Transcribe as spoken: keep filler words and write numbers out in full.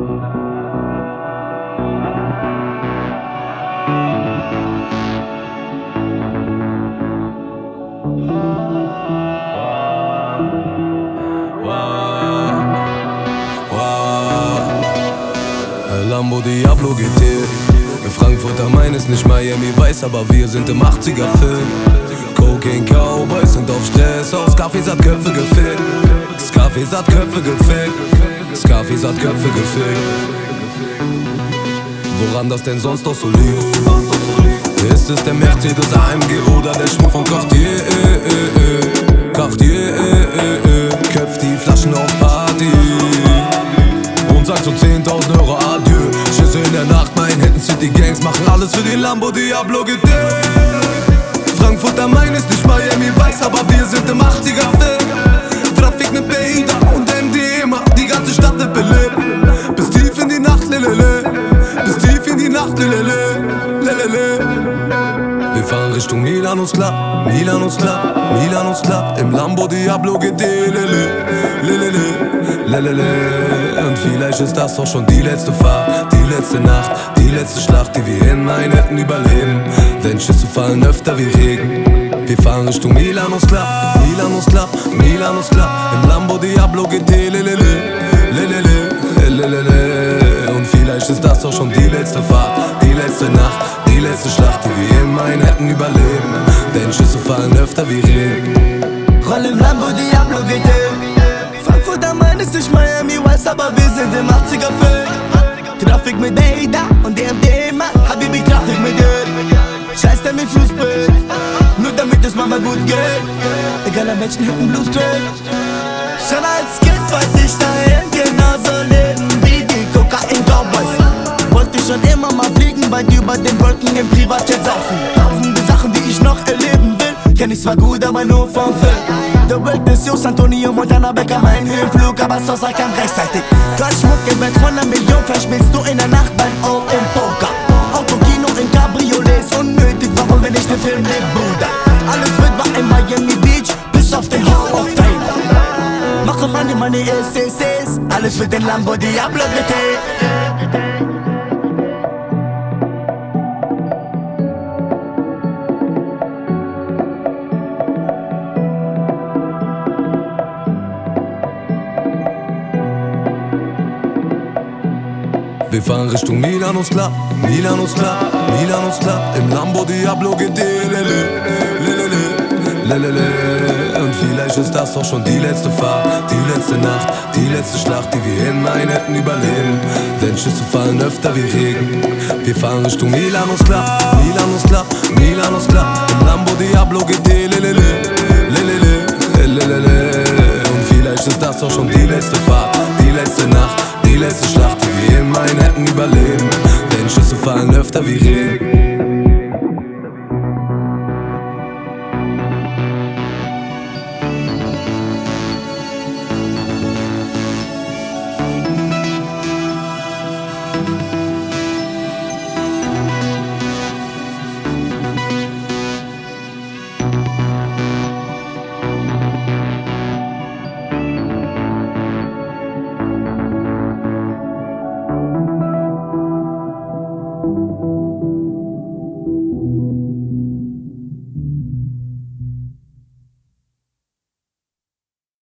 Lambo Diablo G T. In Frankfurt am Main ist nicht Miami Vice, aber wir sind im achtziger Film. Cocaine Cowboys sind auf Stress, aus Scarface hat Köpfe gefickt. Scarface hat Köpfe gefickt. Scarface hat Köpfe gefickt. Woran das denn sonst noch so liegt? Ist es der Mercedes A M G oder der Schmuck von Cartier? Äh, äh, äh. Cartier, äh, äh, äh. Köpft die Flaschen auf Party und sagt so zehntausend Euro Adieu. Schüsse in der Nacht, mein Hidden City Gangs machen alles für den Lambo Diablo G T. Frankfurt am Main ist nicht Miami Vice, aber wir sind im achtziger Film. Traffic mit Beida und M D M macht die ganze Stadt belebt. Bis tief in die Nacht, lelele. Bis tief in die Nacht, lelele. Lelele. Wir fahren Richtung Milanos Club, Milanos Club, Milanos Club. Im Lambo Diablo G T, lelele. Lelele, lelele. Und vielleicht ist das auch schon die letzte Fahrt, die letzte Nacht, die letzte Schlacht, die wir in Main hätten überleben. Denn Schüsse fallen öfter wie Regen. Wir fahren Richtung Milanos Club, Milanos Club, Milanos Club. Im Lambo Diablo G T, lelele, lelele, lelele. Und vielleicht ist das auch schon die letzte Fahrt, die letzte Nacht, die letzte Schlacht, die wir in Main hätten überleben. Denn Schüsse fallen öfter wie Regen. Roll im Lambo Diablo G T. Frankfurt am Main ist nicht Miami Vice, aber wir sind im achtziger Film. Traffic mit Beida und M D M, Habibi Traffic mit dir. Scheiß der mit Fußball, nur damit es Mama gut geht. Egal an welchen Hütten Blut quillt. Schon als Kind wollte ich dahin genauso leben wie die Kokain-Cowboys. Wollte schon immer mal fliegen, weit über den Wolken im Privatjet saufen. Tausende Sachen, die ich noch erleben will, kenn ich zwar gut, aber nur vom Film. Der Welt ist Jos Antonio Montana Becker, mein Höhenflug, aber Sosa kam rechtzeitig. Goldschmuck im Wert von einer Million, verschmilzt du in der Nacht beim All im Poker. Autokino in Cabriolets, unnötig, warum wenn ich den Film nehm, Bruder? Alles wird war in Miami Beach, bis auf den Hall of Fame. Mache Money, Money, S S S, alles für den Lambo Diablo G T. Wir fahren Richtung Milanos Club, Milanos Club, Milanos Club. Im Lambo Diablo G T, lelele, lelele, lelele. Und vielleicht ist das auch schon die letzte Fahrt, die letzte Nacht, die letzte Schlacht, die wir in Main hätten überleben. Denn Schüsse fallen öfter wie Regen. Wir fahren Richtung Milanos Club, Milanos Club, Milanos Club. Im Lambo Diablo G T, lelele, lelele, lelele. Und vielleicht ist das auch schon die letzte Fahrt, die letzte Nacht, die letzte Schlacht, die wir in Main hätten überleben. Denn Schüsse fallen öfter wie Regen.